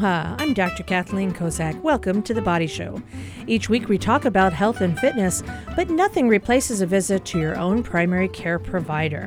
Aloha, I'm Dr. Kathleen Kozak. Welcome to The Body Show. Each week we talk about health and fitness, but nothing replaces a visit to your own primary care provider.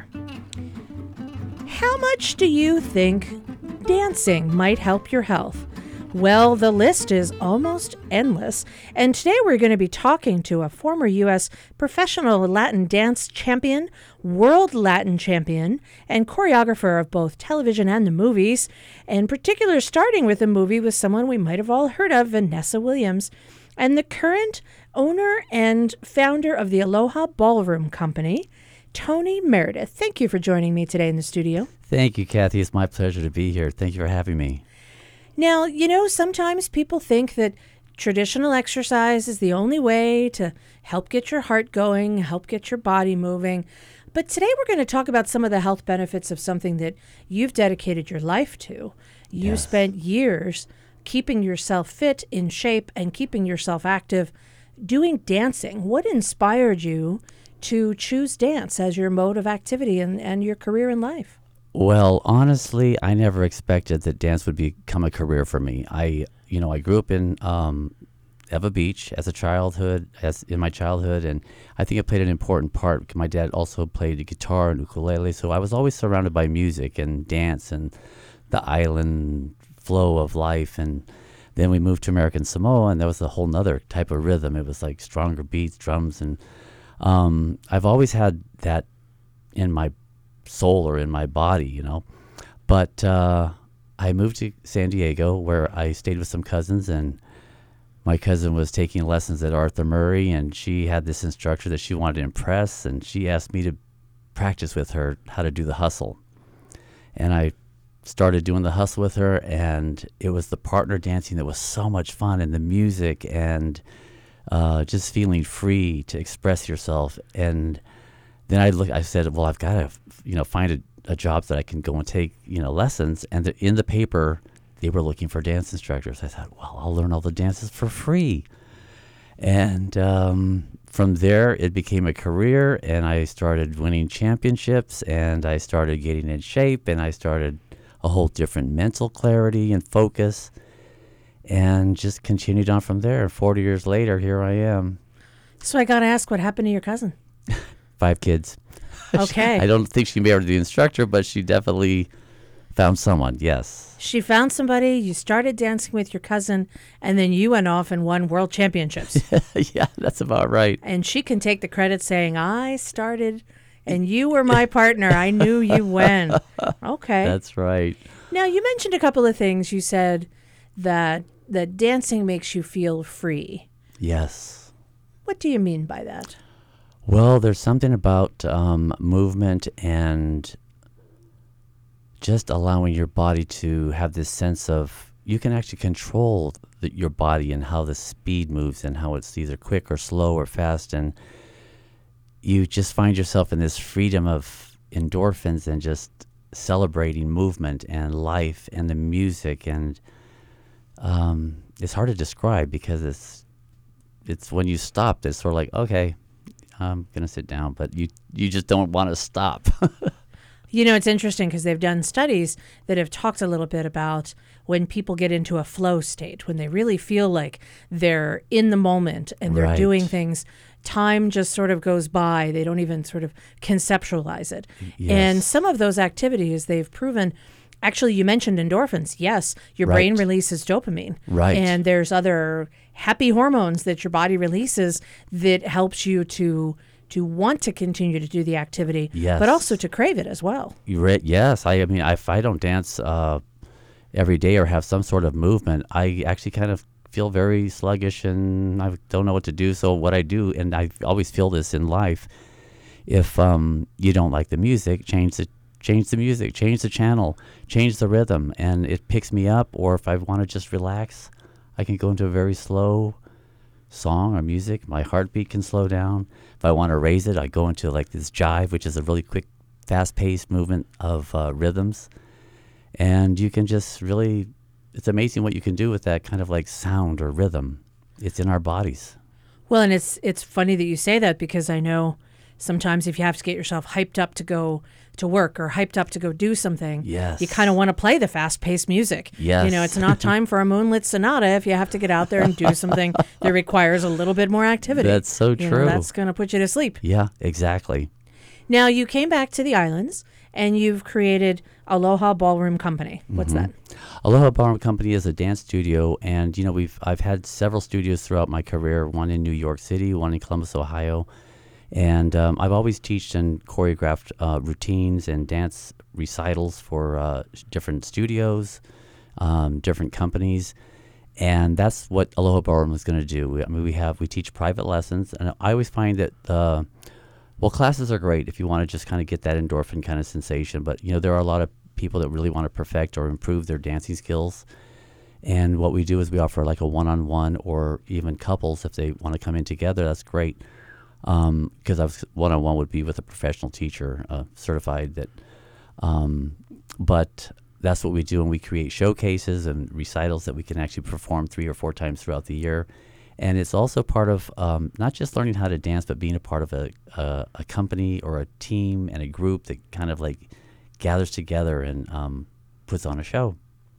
How much do you think dancing might help your health? Well, the list is almost endless, and today we're going to be talking to a former U.S. professional Latin dance champion, world Latin champion, and choreographer of both television and the movies, in particular starting with a movie with someone we might have all heard of, Vanessa Williams, and the current owner and founder of the Aloha Ballroom Company, Tony Meredith. Thank you for joining me today in the studio. Thank you, Kathy. It's my pleasure to be here. Thank you for having me. Now, you know, sometimes people think that traditional exercise is the only way to help get your heart going, help get your body moving. But today we're going to talk about some of the health benefits of something that you've dedicated your life to. You spent years keeping yourself fit, in shape, and keeping yourself active, doing dancing. What inspired you to choose dance as your mode of activity and your career in life? Well, honestly, I never expected that dance would become a career for me. I grew up in Ewa Beach in my childhood, and I think it played an important part. My dad also played the guitar and ukulele, so I was always surrounded by music and dance and the island flow of life. And then we moved to American Samoa, and that was a whole nother type of rhythm. It was like stronger beats, drums, and I've always had that in my soul or in my body, But I moved to San Diego, where I stayed with some cousins, and my cousin was taking lessons at Arthur Murray, and she had this instructor that she wanted to impress, and she asked me to practice with her how to do the hustle. And I started doing the hustle with her, and it was the partner dancing that was so much fun, and the music, and just feeling free to express yourself. And then I said, well, I've got to, find a job that I can go and take, lessons. And in the paper, they were looking for dance instructors. I thought, well, I'll learn all the dances for free. And from there, it became a career, and I started winning championships, and I started getting in shape, and I started a whole different mental clarity and focus, and just continued on from there. 40 years later, here I am. So I got to ask, what happened to your cousin? 5 kids. Okay. I don't think she married the instructor, but she definitely found someone, yes. She found somebody, you started dancing with your cousin, and then you went off and won world championships. Yeah, that's about right. And she can take the credit saying, I started and you were my partner. I knew you when. Okay. That's right. Now, you mentioned a couple of things. You said that dancing makes you feel free. Yes. What do you mean by that? Well, there's something about movement and just allowing your body to have this sense of you can actually control your body and how the speed moves and how it's either quick or slow or fast. And you just find yourself in this freedom of endorphins and just celebrating movement and life and the music. And it's hard to describe because it's when you stop, it's sort of like, okay, I'm going to sit down, but you just don't want to stop. It's interesting because they've done studies that have talked a little bit about when people get into a flow state, when they really feel like they're in the moment and they're doing things, time just sort of goes by. They don't even sort of conceptualize it. Yes. And some of those activities they've proven. Actually, you mentioned endorphins. Yes, your brain releases dopamine. Right. And there's other happy hormones that your body releases that helps you to want to continue to do the activity, but also to crave it as well. Yes. I mean, if I don't dance every day or have some sort of movement, I actually kind of feel very sluggish and I don't know what to do. So what I do, and I always feel this in life, if you don't like the music, change the music, change the channel, change the rhythm, and it picks me up. Or if I want to just relax, I can go into a very slow song or music. My heartbeat can slow down. If I want to raise it, I go into like this jive, which is a really quick, fast-paced movement of rhythms. And you can just really, it's amazing what you can do with that kind of like sound or rhythm. It's in our bodies. Well, and it's funny that you say that because I know sometimes if you have to get yourself hyped up to go to work or hyped up to go do something, Yes. you kind of want to play the fast-paced music. Yes. You know, it's not time for a moonlit sonata if you have to get out there and do something that requires a little bit more activity. That's so You know, true. that's going to put you to sleep. Yeah, exactly. Now, you came back to the islands and you've created Aloha Ballroom Company. What's that? Aloha Ballroom Company is a dance studio, and you know I've had several studios throughout my career. One in New York City, one in Columbus, Ohio, and I've always taught and choreographed routines and dance recitals for different studios, different companies, and that's what Aloha Ballroom is going to do. We teach private lessons, and I always find that. Well, classes are great if you want to just kind of get that endorphin kind of sensation, but you know there are a lot of people that really want to perfect or improve their dancing skills. And what we do is we offer like a one-on-one or even couples if they want to come in together. That's great because one-on-one would be with a professional teacher, certified. But that's what we do, and we create showcases and recitals that we can actually perform 3 or 4 times throughout the year. And it's also part of not just learning how to dance, but being a part of a company or a team and a group that kind of like gathers together and puts on a show.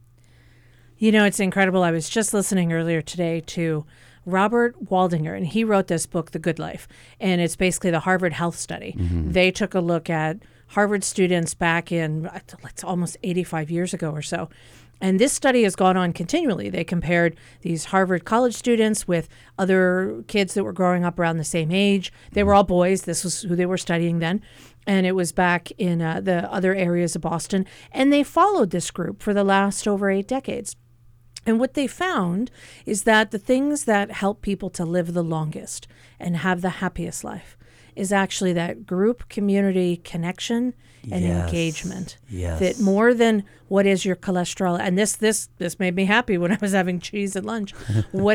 You know, it's incredible. I was just listening earlier today to Robert Waldinger, and he wrote this book, The Good Life, and it's basically the Harvard Health Study. They took a look at Harvard students back in, it's almost 85 years ago or so. And this study has gone on continually. They compared these Harvard college students with other kids that were growing up around the same age. They were all boys. This was who they were studying then. And it was back in the other areas of Boston. And they followed this group for the last over 8 decades. And what they found is that the things that help people to live the longest and have the happiest life is actually that group community connection and engagement. Yes. That more than what is your cholesterol, and this made me happy when I was having cheese at lunch. what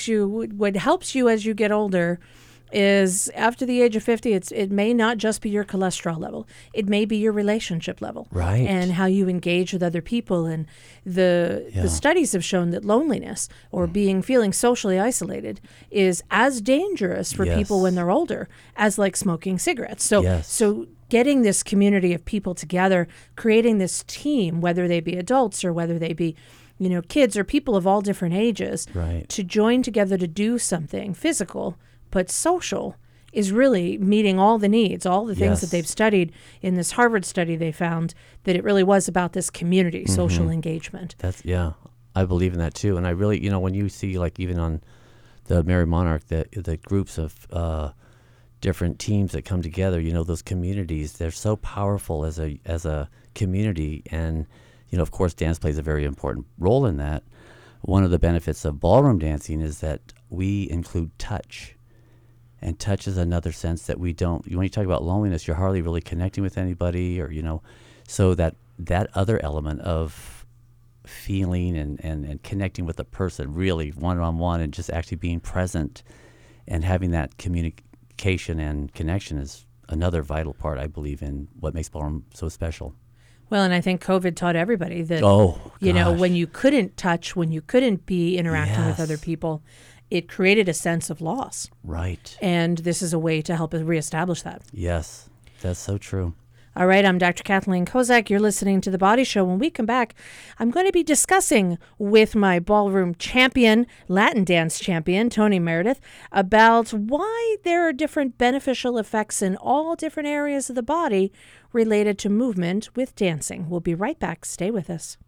helps you as you get older is after the age of 50, it may not just be your cholesterol level. It may be your relationship level. Right. And how you engage with other people. And the studies have shown that loneliness or feeling socially isolated is as dangerous for people when they're older as like smoking cigarettes. So getting this community of people together, creating this team, whether they be adults or whether they be kids or people of all different ages, to join together to do something physical but social is really meeting all the needs, all the things that they've studied. In this Harvard study, they found that it really was about this community, social engagement. I believe in that too. And I really, when you see like even on the Merry Monarch, the groups of different teams that come together, those communities, they're so powerful as a community. And, of course, dance plays a very important role in that. One of the benefits of ballroom dancing is that we include touch. And touch is another sense that we don't. When you talk about loneliness, you're hardly really connecting with anybody, or so that other element of feeling and connecting with a person, really one-on-one, and just actually being present and having that communication and connection is another vital part, I believe, in what makes ballroom so special. Well, and I think COVID taught everybody that, when you couldn't touch, when you couldn't be interacting with other people, it created a sense of loss. Right. And this is a way to help us reestablish that. Yes, that's so true. All right, I'm Dr. Kathleen Kozak. You're listening to The Body Show. When we come back, I'm going to be discussing with my ballroom champion, Latin dance champion, Tony Meredith, about why there are different beneficial effects in all different areas of the body related to movement with dancing. We'll be right back. Stay with us.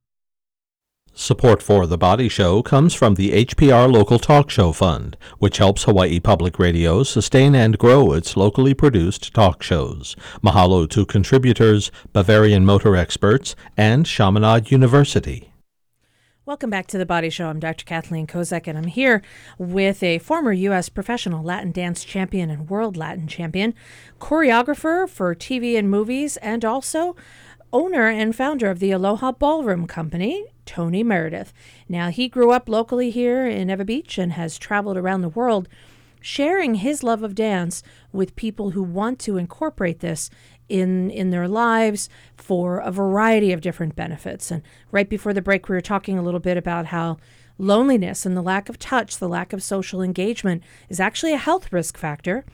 Support for The Body Show comes from the HPR Local Talk Show Fund, which helps Hawaii Public Radio sustain and grow its locally produced talk shows. Mahalo to contributors, Bavarian Motor Experts, and Chaminade University. Welcome back to The Body Show. I'm Dr. Kathleen Kozak, and I'm here with a former U.S. professional Latin dance champion and world Latin champion, choreographer for TV and movies, and also owner and founder of the Aloha Ballroom Company, Tony Meredith. Now, he grew up locally here in Ewa Beach and has traveled around the world sharing his love of dance with people who want to incorporate this in their lives for a variety of different benefits. And right before the break, we were talking a little bit about how loneliness and the lack of touch, the lack of social engagement is actually a health risk factor.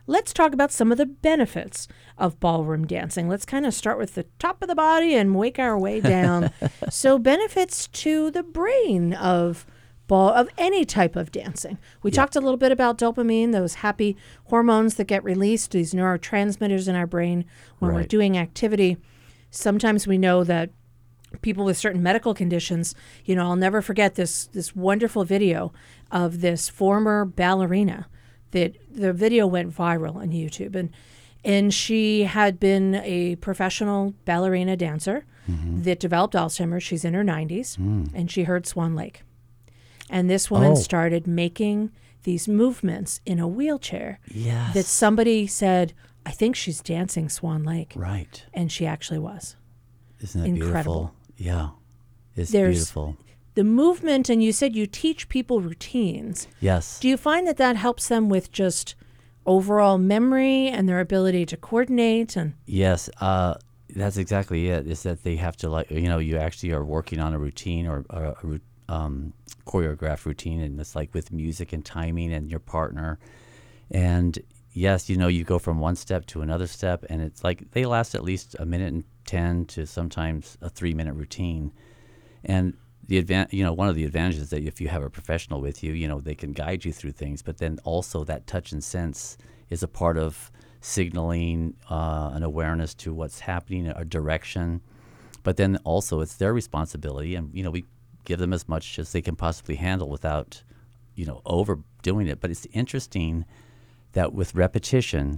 let's talk about some of the benefits of ballroom dancing. Let's kind of start with the top of the body and work our way down. So benefits to the brain of any type of dancing. We talked a little bit about dopamine, those happy hormones that get released, these neurotransmitters in our brain when we're doing activity. Sometimes we know that people with certain medical conditions, I'll never forget this wonderful video of this former ballerina that the video went viral on YouTube. And she had been a professional ballerina dancer that developed Alzheimer's. She's in her 90s, and she heard Swan Lake. And this woman started making these movements in a wheelchair that somebody said, I think she's dancing Swan Lake. Right. And she actually was. Isn't that incredible? Beautiful? Yeah. It's beautiful. The movement, and you said you teach people routines. Yes. Do you find that helps them with just overall memory and their ability to coordinate? And yes, that's exactly it. Is that they have to you actually are working on a routine or a choreographed routine, and it's like with music and timing and your partner. And yes, you go from one step to another step, and it's like they last at least a minute and 10 to sometimes a 3-minute routine. And one of the advantages is that if you have a professional with you, they can guide you through things, but then also that touch and sense is a part of signaling an awareness to what's happening, a direction. But then also it's their responsibility, and we give them as much as they can possibly handle without overdoing it. But it's interesting that with repetition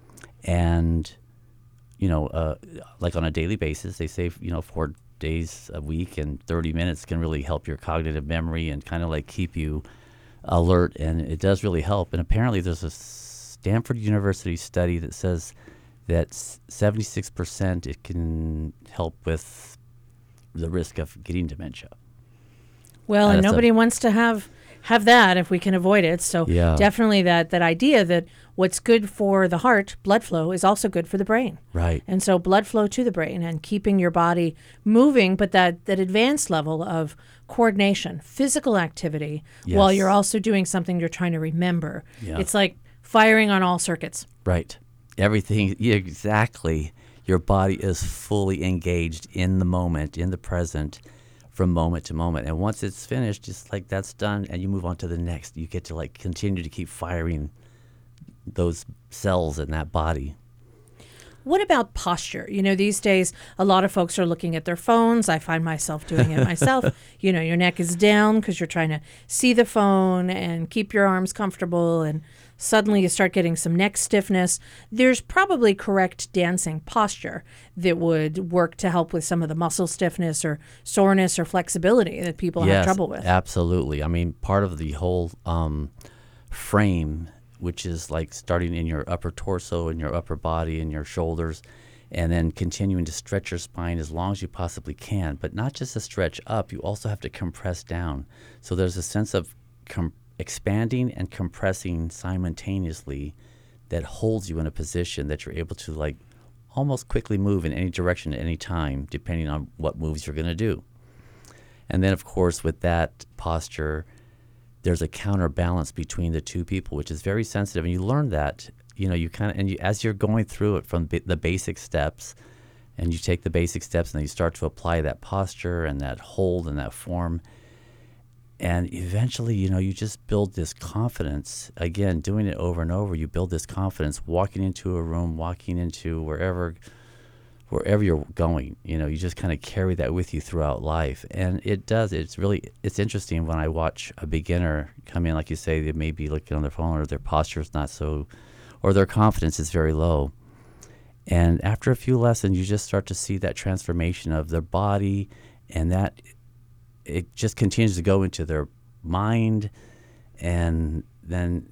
and like on a daily basis, they say 4 days a week and 30 minutes can really help your cognitive memory and kind of like keep you alert, and it does really help. And apparently there's a Stanford University study that says that 76% it can help with the risk of getting dementia. Well, and nobody wants to have that if we can avoid it. So definitely that idea that what's good for the heart, blood flow, is also good for the brain. Right. And so blood flow to the brain and keeping your body moving, but that advanced level of coordination, physical activity, while you're also doing something you're trying to remember. Yeah. It's like firing on all circuits. Right. Everything, exactly. Your body is fully engaged in the moment, in the present, from moment to moment. And once it's finished, just like that's done, and you move on to the next. You get to continue to keep firing those cells in that body. What about posture? These days, a lot of folks are looking at their phones. I find myself doing it myself. Your neck is down because you're trying to see the phone and keep your arms comfortable, and suddenly you start getting some neck stiffness. There's probably correct dancing posture that would work to help with some of the muscle stiffness or soreness or flexibility that people have trouble with. Absolutely. I mean, part of the whole frame, which is like starting in your upper torso and your upper body and your shoulders, and then continuing to stretch your spine as long as you possibly can. But not just to stretch up, you also have to compress down. So there's a sense of expanding and compressing simultaneously that holds you in a position that you're able to almost quickly move in any direction at any time, depending on what moves you're going to do. And then, of course, with that posture, there's a counterbalance between the two people, which is very sensitive. And you learn that, as you're going through it from the basic steps, and you take the basic steps and then you start to apply that posture and that hold and that form. And eventually, you just build this confidence. Again, doing it over and over, you build this confidence, walking into a room, walking into wherever you're going. You just kind of carry that with you throughout life. And it does. It's interesting when I watch a beginner come in, like you say, they may be looking on their phone or their posture is not so, or their confidence is very low. And after a few lessons, you just start to see that transformation of their body, and that it just continues to go into their mind, and then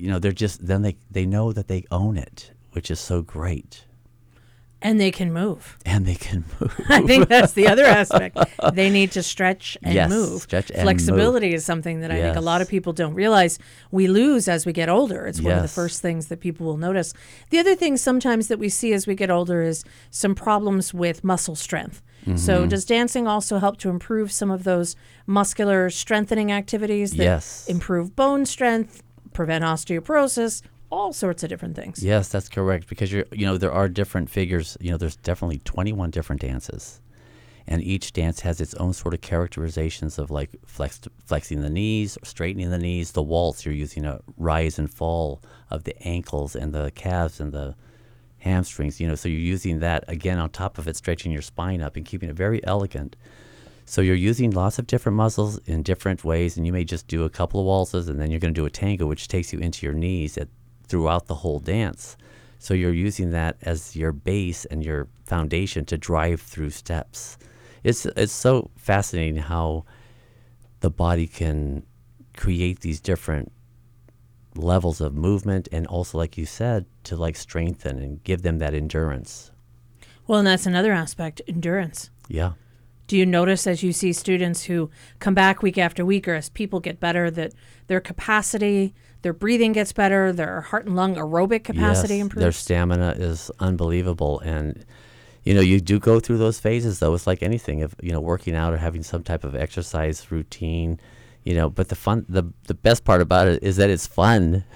they know that they own it, which is so great. And they can move. I think that's the other aspect. They need to stretch and move. Stretch and Flexibility move. Is something that I think a lot of people don't realize we lose as we get older. It's one of the first things that people will notice. The other thing sometimes that we see as we get older is some problems with muscle strength. Mm-hmm. So does dancing also help to improve some of those muscular strengthening activities that improve bone strength, prevent osteoporosis, all sorts of different things. Yes, that's correct. Because there are different figures. There's definitely 21 different dances, and each dance has its own sort of characterizations of like flexing the knees, straightening the knees. The waltz, you're using a rise and fall of the ankles and the calves and the hamstrings. So you're using that again on top of it, stretching your spine up and keeping it very elegant. So you're using lots of different muscles in different ways, and you may just do a couple of waltzes, and then you're going to do a tango, which takes you into your knees throughout the whole dance. So you're using that as your base and your foundation to drive through steps. It's so fascinating how the body can create these different levels of movement, and also, like you said, to like strengthen and give them that endurance. Well, and that's another aspect, endurance. Yeah. Do you notice as you see students who come back week after week, or as people get better, that their capacity, their breathing gets better, their heart and lung aerobic capacity improves? Their stamina is unbelievable. And, you do go through those phases, though. It's like anything, of, working out or having some type of exercise routine, but the best part about it is that it's fun.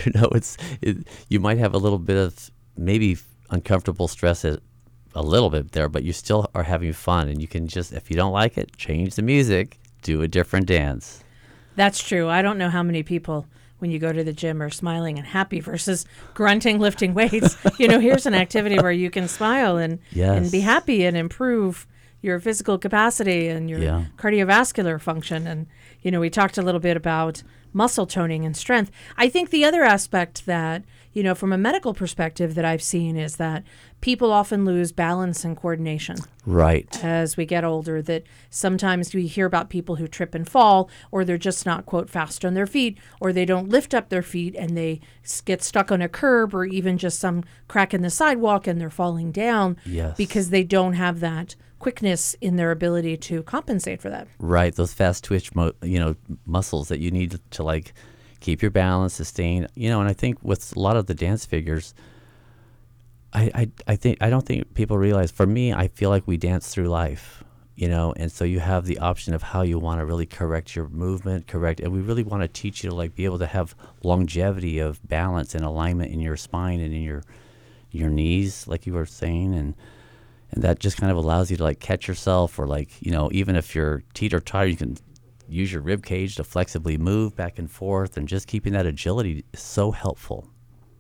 You might have a little bit of maybe uncomfortable stress a little bit there, but you still are having fun, and you can just, if you don't like it, change the music, do a different dance. That's true. I don't know how many people, when you go to the gym, are smiling and happy versus grunting, lifting weights. Here's an activity where you can smile and be happy and improve your physical capacity and your cardiovascular function. And, we talked a little bit about muscle toning and strength. I think the other aspect that, from a medical perspective that I've seen is that people often lose balance and coordination. Right. As we get older, that sometimes we hear about people who trip and fall, or they're just not, quote, fast on their feet, or they don't lift up their feet and they get stuck on a curb or even just some crack in the sidewalk and they're falling down because they don't have that quickness in their ability to compensate for that. Right. Those fast twitch, muscles that you need to like keep your balance, sustain, and I think with a lot of the dance figures, I don't think people realize, for me, I feel like we dance through life, and so you have the option of how you want to really correct your movement, and we really want to teach you to like be able to have longevity of balance and alignment in your spine and in your knees, like you were saying, and that just kind of allows you to like catch yourself, or like, even if you're teeter-totter, you can use your rib cage to flexibly move back and forth, and just keeping that agility is so helpful.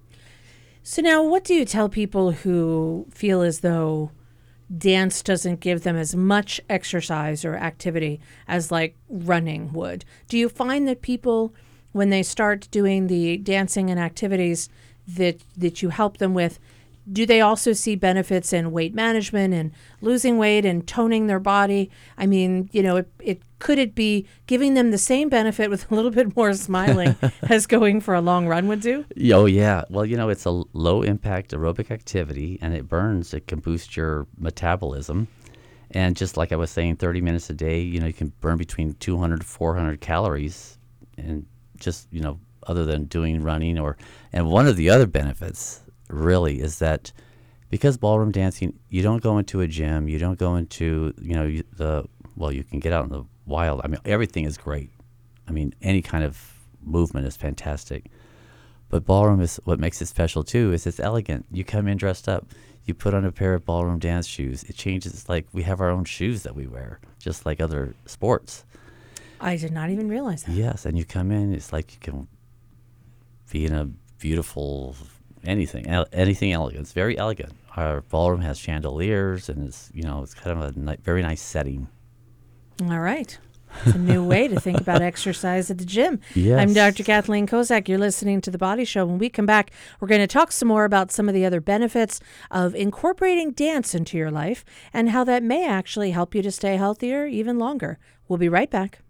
So now, what do you tell people who feel as though dance doesn't give them as much exercise or activity as like running would? Do you find that people, when they start doing the dancing and activities that you help them with, do they also see benefits in weight management and losing weight and toning their body? I mean, could it be giving them the same benefit with a little bit more smiling as going for a long run would do? Oh, yeah. Well, it's a low impact aerobic activity, and it can boost your metabolism. And just like I was saying, 30 minutes a day, you can burn between 200 to 400 calories, and just, other than doing running and one of the other benefits really is that because ballroom dancing, you don't go into a gym, you don't go into, you can get out in the wild. I mean, everything is great. I mean, any kind of movement is fantastic. But ballroom is what makes it special too, is it's elegant. You come in dressed up, you put on a pair of ballroom dance shoes. It changes. It's like we have our own shoes that we wear, just like other sports. I did not even realize that. Yes, and you come in, it's like you can be in a beautiful anything elegant. It's very elegant. Our ballroom has chandeliers, and it's kind of a very nice setting. All right. It's a new way to think about exercise at the gym. Yes. I'm Dr. Kathleen Kozak. You're listening to The Body Show. When we come back, we're going to talk some more about some of the other benefits of incorporating dance into your life and how that may actually help you to stay healthier even longer. We'll be right back.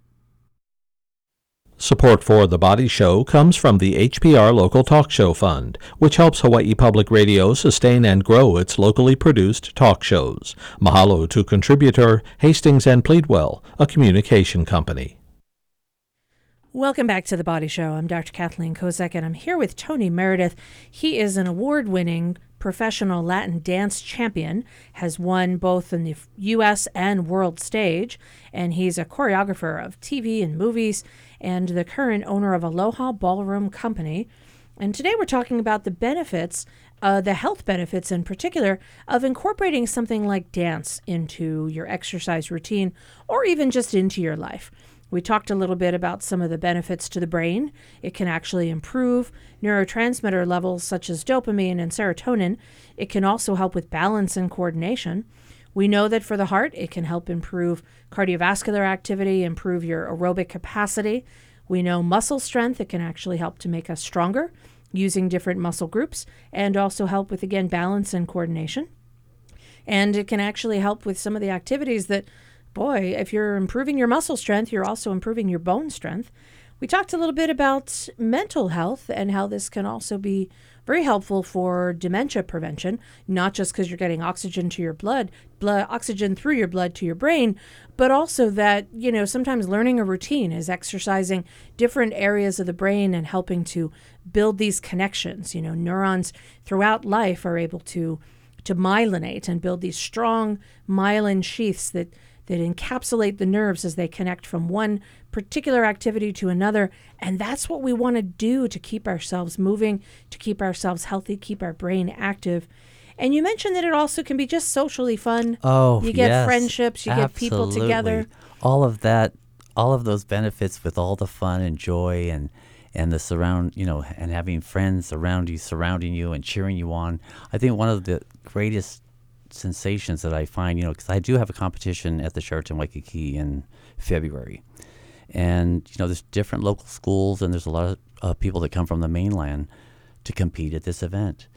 Support for The Body Show comes from the HPR Local Talk Show Fund, which helps Hawaii Public Radio sustain and grow its locally produced talk shows. Mahalo to contributor Hastings and Pleadwell, a communication company. Welcome back to The Body Show. I'm Dr. Kathleen Kozak, and I'm here with Tony Meredith. He is an award-winning professional Latin dance champion, has won both in the U.S. and world stage, and he's a choreographer of TV and movies, and the current owner of Aloha Ballroom Company. And today we're talking about the benefits, the health benefits in particular, of incorporating something like dance into your exercise routine or even just into your life. We talked a little bit about some of the benefits to the brain. It can actually improve neurotransmitter levels such as dopamine and serotonin. It can also help with balance and coordination. We know that for the heart, it can help improve cardiovascular activity, improve your aerobic capacity. We know muscle strength, it can actually help to make us stronger using different muscle groups and also help with, again, balance and coordination. And it can actually help with some of the activities that, boy, if you're improving your muscle strength, you're also improving your bone strength. We talked a little bit about mental health and how this can also be very helpful for dementia prevention, not just because you're getting oxygen to your oxygen through your blood to your brain, but also that, sometimes learning a routine is exercising different areas of the brain and helping to build these connections. Neurons throughout life are able to myelinate and build these strong myelin sheaths that encapsulate the nerves as they connect from one particular activity to another. And that's what we want to do to keep ourselves moving, to keep ourselves healthy, keep our brain active. And you mentioned that it also can be just socially fun. Oh, you get yes, friendships, you get people together. All of that, all of those benefits with all the fun and joy and the surround, and having friends around you, surrounding you and cheering you on. I think one of the greatest sensations that I find, because I do have a competition at the Sheraton Waikiki in February. And, there's different local schools and there's a lot of people that come from the mainland to compete at this event.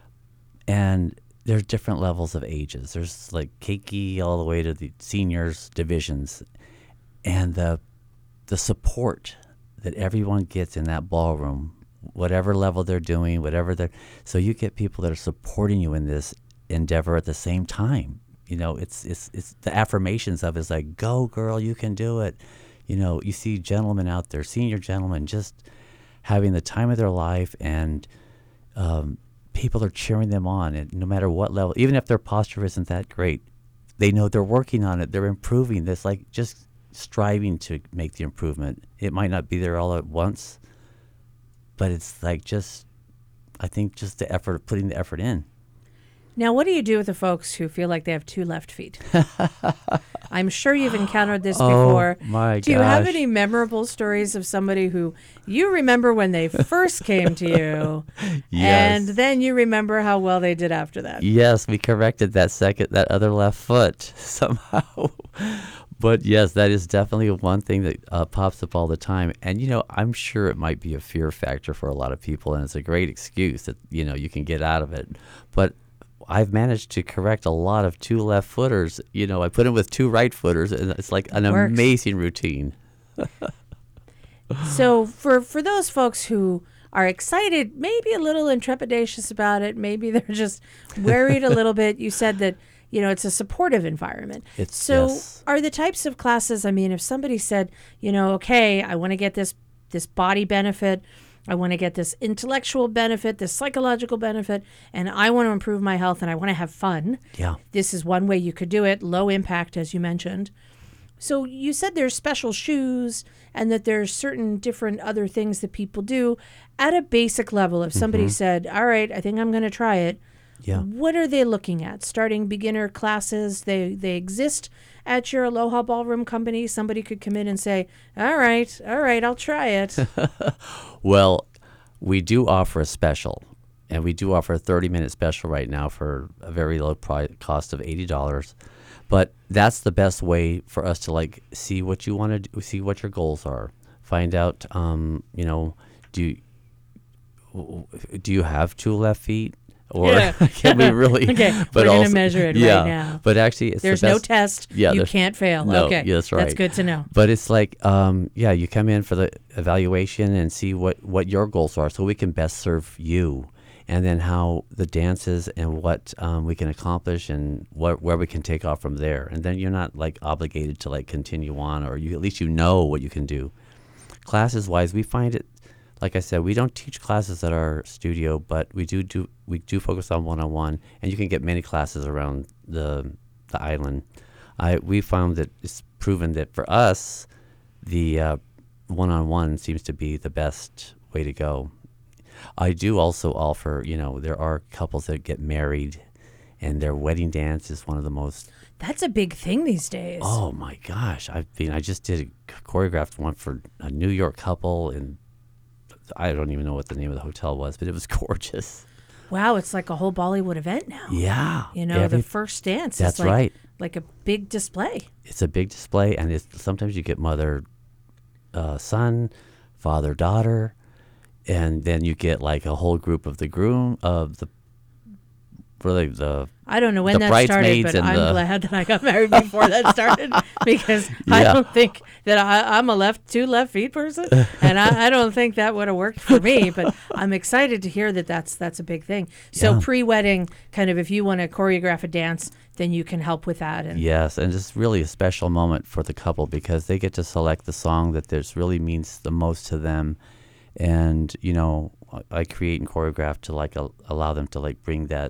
And there's different levels of ages. There's like keiki all the way to the seniors divisions. And the support that everyone gets in that ballroom, whatever level they're doing, so you get people that are supporting you in this endeavor at the same time. It's the affirmations of it's like, go girl, you can do it. You see gentlemen out there, senior gentlemen, just having the time of their life, and people are cheering them on, and no matter what level, even if their posture isn't that great, they know they're working on it, they're improving this, like just striving to make the improvement. It might not be there all at once, but it's like I think just the effort of putting the effort in. Now, what do you do with the folks who feel like they have two left feet? I'm sure you've encountered this before. Oh, my gosh. Do you have any memorable stories of somebody who you remember when they first came to you, Yes. and then you remember how well they did after that? Yes, we corrected that other left foot somehow. But yes, that is definitely one thing that pops up all the time. And, I'm sure it might be a fear factor for a lot of people, and it's a great excuse that, you can get out of it. But I've managed to correct a lot of two left footers. I put in with two right footers, and it's like an amazing routine. So for those folks who are excited, maybe a little intrepidatious about it, maybe they're just worried a little bit, you said that, it's a supportive environment. Yes. Are the types of classes, if somebody said, okay, I want to get this body benefit, I want to get this intellectual benefit, this psychological benefit, and I want to improve my health and I want to have fun. Yeah. This is one way you could do it, low impact, as you mentioned. So you said there's special shoes and that there's certain different other things that people do at a basic level. If somebody said, all right, I think I'm going to try it. Yeah. What are they looking at? Starting beginner classes, they exist at your Aloha Ballroom Company. Somebody could come in and say, all right, I'll try it. Well, we do offer a special, and we do offer a 30-minute special right now for a very low cost of $80. But that's the best way for us to see what you want to do, see what your goals are, find out, do you have two left feet? Or can we really? Okay, but we're going to measure it right now. But actually, there's no test. You can't fail. No, okay, that's right. That's good to know. But it's like, you come in for the evaluation and see what your goals are, so we can best serve you, and then how the dances and what we can accomplish and where we can take off from there. And then you're not obligated to continue on, or at least what you can do. Classes wise, we find it. Like I said, we don't teach classes at our studio, but we do focus on one-on-one, and you can get many classes around the island. We found that it's proven that for us, the one-on-one seems to be the best way to go. I do also offer, there are couples that get married and their wedding dance is one of the most. That's a big thing these days. Oh my gosh. I just did a choreographed one for a New York couple, and I don't even know what the name of the hotel was, but it was gorgeous. Wow, it's like a whole Bollywood event now. Yeah. The first dance That's is right. like a big display. It's a big display, and sometimes you get mother, son, father, daughter, and then you get like a whole group of the groom of the. Really, I don't know when the that started, but and I'm glad that I got married before that started, because I don't think that I'm a two left feet person, and I don't think that would have worked for me. But I'm excited to hear that that's a big thing. So pre-wedding, kind of, if you want to choreograph a dance, then you can help with that. And yes, and it's really a special moment for the couple because they get to select the song that really means the most to them, and I create and choreograph to allow them to bring that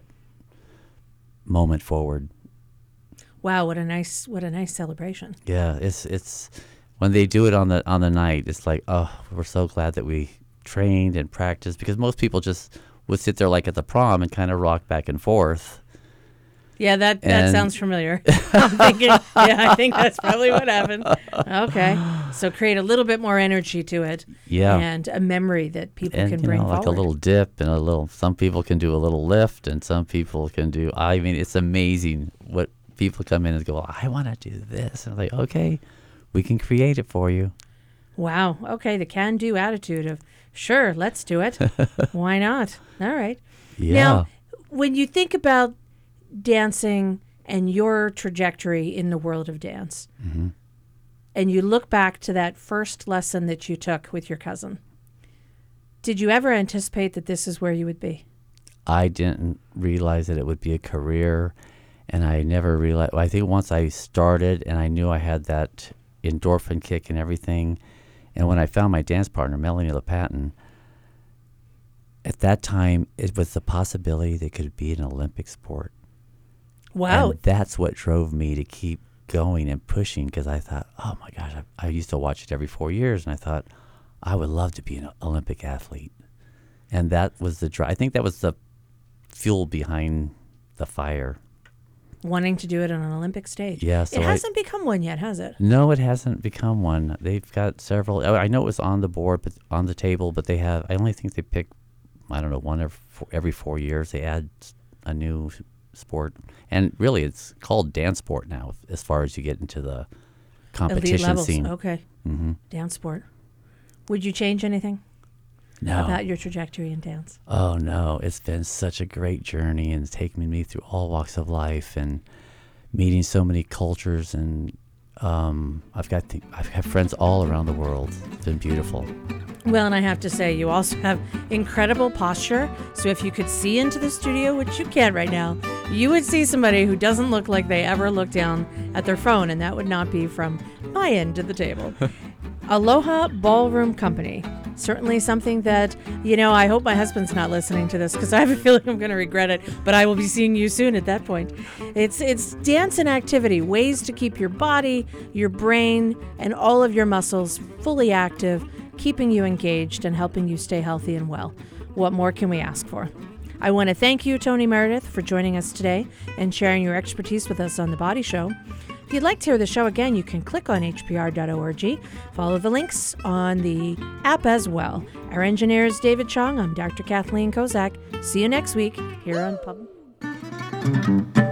moment forward. Wow, what a nice celebration. Yeah, it's when they do it on the night, it's like, oh, we're so glad that we trained and practiced, because most people just would sit there like at the prom and kind of rock back and forth. Yeah, that sounds familiar. I'm thinking, I think that's probably what happened. Okay, so create a little bit more energy to it. Yeah, and a memory that people can bring forward. Like a little dip and some people can do a little lift, and some people can do. I mean, it's amazing what people come in and go, I want to do this, and I'm like, okay, we can create it for you. Wow. Okay, the can-do attitude of, sure, let's do it. Why not? All right. Yeah. Now, when you think about dancing and your trajectory in the world of dance, mm-hmm. and you look back to that first lesson that you took with your cousin, did you ever anticipate that this is where you would be? I didn't realize that it would be a career, and I never realized. I think once I started and I knew I had that endorphin kick and everything, and when I found my dance partner, Melanie LePatin, at that time it was the possibility that it could be an Olympic sport. Wow. And that's what drove me to keep going and pushing, because I thought, oh my gosh, I used to watch it every 4 years, and I thought, I would love to be an Olympic athlete. And that was the drive. I think that was the fuel behind the fire. Wanting to do it on an Olympic stage. Yeah. So it hasn't become one yet, has it? No, it hasn't become one. They've got several. I know it was on the board, but on the table, but they have, I only think they pick, I don't know, one every 4 years. They add a new sport, and really it's called dance sport now as far as you get into the competition elite levels. scene. Okay. Mm-hmm. Dance sport. Would you change anything about your trajectory in dance? Oh no, it's been such a great journey, and it's taken me through all walks of life and meeting so many cultures, and I've got friends all around the world. It's been beautiful. Well, and I have to say, you also have incredible posture. So if you could see into the studio, which you can't right now, you would see somebody who doesn't look like they ever look down at their phone, and that would not be from my end of the table. Aloha Ballroom Company. Certainly something that, I hope my husband's not listening to this, because I have a feeling I'm going to regret it, but I will be seeing you soon at that point. It's dance and activity, ways to keep your body, your brain, and all of your muscles fully active, keeping you engaged and helping you stay healthy and well. What more can we ask for? I want to thank you, Tony Meredith, for joining us today and sharing your expertise with us on The Body Show. If you'd like to hear the show again, you can click on hpr.org. Follow the links on the app as well. Our engineer is David Chong. I'm Dr. Kathleen Kozak. See you next week here on Pub.